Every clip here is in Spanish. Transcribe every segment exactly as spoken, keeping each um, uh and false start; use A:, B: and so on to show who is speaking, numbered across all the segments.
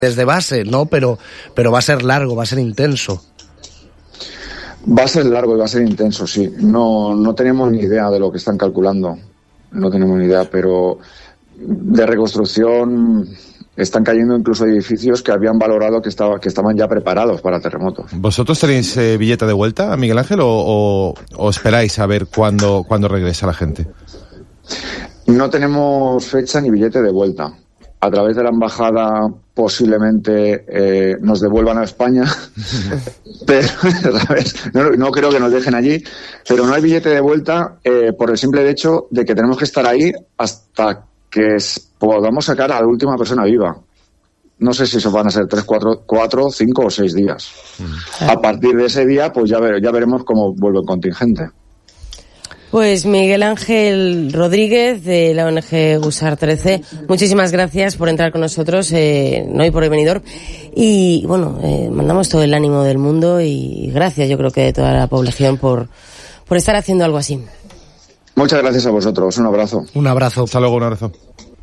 A: desde base, ¿no? Pero, pero va a ser largo, va a ser intenso.
B: Va a ser largo y va a ser intenso, sí. No, no tenemos ni idea de lo que están calculando. No tenemos ni idea, pero de reconstrucción están cayendo incluso edificios que habían valorado que, estaba, que estaban ya preparados para terremotos.
C: ¿Vosotros tenéis eh, billete de vuelta, Miguel Ángel, o, o, o esperáis a ver cuándo, cuándo regresa la gente?
B: No tenemos fecha ni billete de vuelta. A través de la embajada posiblemente eh, nos devuelvan a España, pero ¿sabes? No, no creo que nos dejen allí, pero no hay billete de vuelta eh, por el simple hecho de que tenemos que estar ahí hasta que podamos sacar a la última persona viva. No sé si eso van a ser tres, cuatro, cuatro, cinco o seis días. Mm. A partir de ese día, pues ya, ver, ya veremos cómo vuelve el contingente.
D: Pues Miguel Ángel Rodríguez, de la O N G Usar trece, muchísimas gracias por entrar con nosotros, eh, no y por el venidor. Y bueno, eh, mandamos todo el ánimo del mundo y gracias, yo creo que de toda la población, por, por estar haciendo algo así.
B: Muchas gracias a vosotros, un abrazo.
A: Un abrazo.
C: Hasta luego, un abrazo.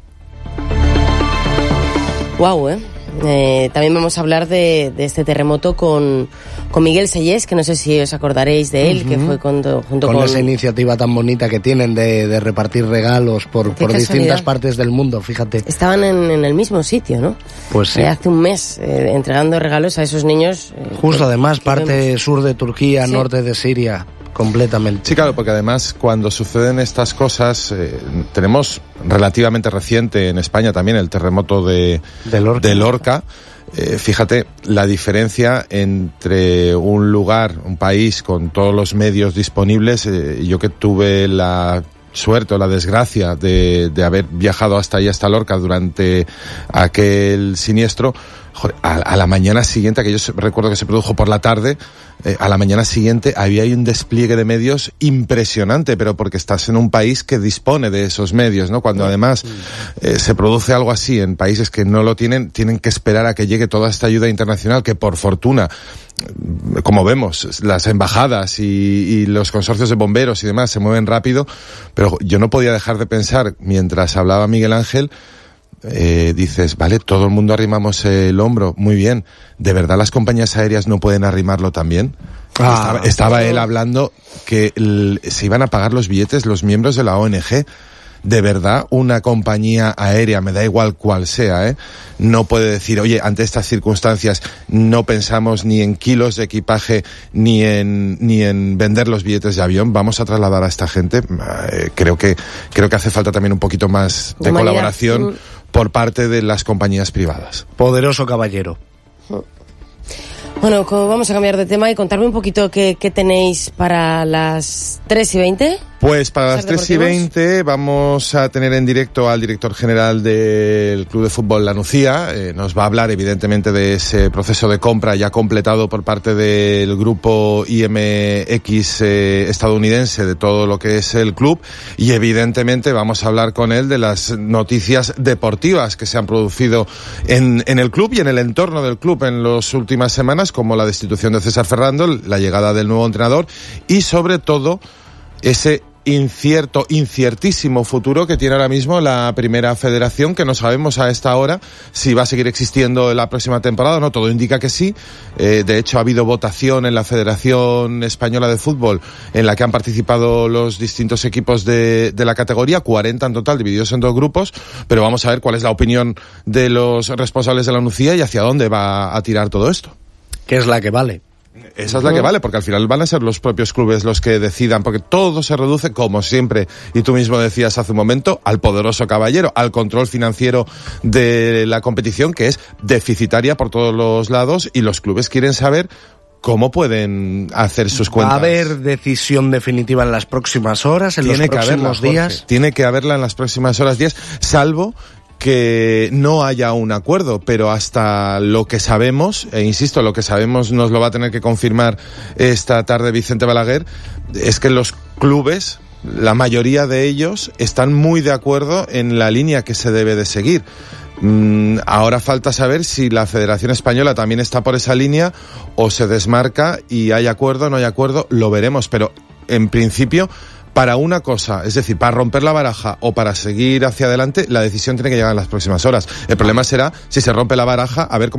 D: Guau, ¿eh? Eh, también vamos a hablar de, de este terremoto con, con Miguel Sellés, que no sé si os acordaréis de él, uh-huh. que fue con, junto
A: con...
D: con
A: esa iniciativa tan bonita que tienen de, de repartir regalos por, por distintas partes del mundo, fíjate.
D: Estaban en, en el mismo sitio, ¿no?
A: Pues sí.
D: Eh, hace un mes, eh, entregando regalos a esos niños. Eh,
A: Justo,
D: que,
A: además,
D: que
A: parte
D: vemos.
A: sur de Turquía, sí. Norte de Siria... Completamente.
C: Sí, claro, porque además cuando suceden estas cosas, eh, tenemos relativamente reciente en España también el terremoto de,
A: de Lorca.
C: De Lorca. Eh, fíjate la diferencia entre un lugar, un país con todos los medios disponibles. Eh, yo que tuve la suerte o la desgracia de, de haber viajado hasta ahí, hasta Lorca, durante aquel siniestro. Joder, a, a la mañana siguiente, que yo recuerdo que se produjo por la tarde, eh, a la mañana siguiente había ahí un despliegue de medios impresionante, pero porque estás en un país que dispone de esos medios, ¿no? Cuando además eh, se produce algo así en países que no lo tienen, tienen que esperar a que llegue toda esta ayuda internacional, que por fortuna, como vemos, las embajadas y, y los consorcios de bomberos y demás se mueven rápido, pero yo no podía dejar de pensar, mientras hablaba Miguel Ángel, Eh, dices, vale, todo el mundo arrimamos el hombro, muy bien, ¿de verdad las compañías aéreas no pueden arrimarlo también? Ah, estaba, estaba él hablando que el, se iban a pagar los billetes los miembros de la O N G. De verdad, una compañía aérea, me da igual cuál sea, ¿eh? no puede decir, oye, ante estas circunstancias no pensamos ni en kilos de equipaje ni en ni en vender los billetes de avión, vamos a trasladar a esta gente. Eh, creo que creo que hace falta también un poquito más de Humanidad. colaboración por parte de las compañías privadas.
A: Poderoso caballero.
D: Bueno, vamos a cambiar de tema y contarme un poquito qué, qué tenéis para las tres y veinte.
C: Pues para las tres y veinte vamos a tener en directo al director general del Club de Fútbol La Nucía. Eh, nos va a hablar evidentemente de ese proceso de compra ya completado por parte del grupo I M X eh, estadounidense de todo lo que es el club, y evidentemente vamos a hablar con él de las noticias deportivas que se han producido en, en el club y en el entorno del club en las últimas semanas, como la destitución de César Ferrando, la llegada del nuevo entrenador y sobre todo ese incierto, inciertísimo futuro que tiene ahora mismo la Primera Federación, que no sabemos a esta hora si va a seguir existiendo la próxima temporada o no. Todo indica que sí. Eh, de hecho, ha habido votación en la Federación Española de Fútbol en la que han participado los distintos equipos de, de la categoría, cuarenta en total, divididos en dos grupos, pero vamos a ver cuál es la opinión de los responsables de la Nucía y hacia dónde va a tirar todo esto.
A: ¿Qué es la que vale?
C: Esa es la que vale, porque al final van a ser los propios clubes los que decidan, porque todo se reduce, como siempre, y tú mismo decías hace un momento, al poderoso caballero, al control financiero de la competición, que es deficitaria por todos los lados, y los clubes quieren saber cómo pueden hacer sus cuentas.
A: ¿Va a haber decisión definitiva en las próximas horas, en los próximos días?
C: Tiene que haberla en las próximas horas, días, salvo que no haya un acuerdo, pero hasta lo que sabemos, e insisto, lo que sabemos nos lo va a tener que confirmar esta tarde Vicente Balaguer, es que los clubes, la mayoría de ellos, están muy de acuerdo en la línea que se debe de seguir. Mm, ahora falta saber si la Federación Española también está por esa línea o se desmarca y hay acuerdo o no hay acuerdo, lo veremos, pero en principio Para una cosa, es decir, para romper la baraja o para seguir hacia adelante, la decisión tiene que llegar en las próximas horas. El problema será si se rompe la baraja, a ver cómo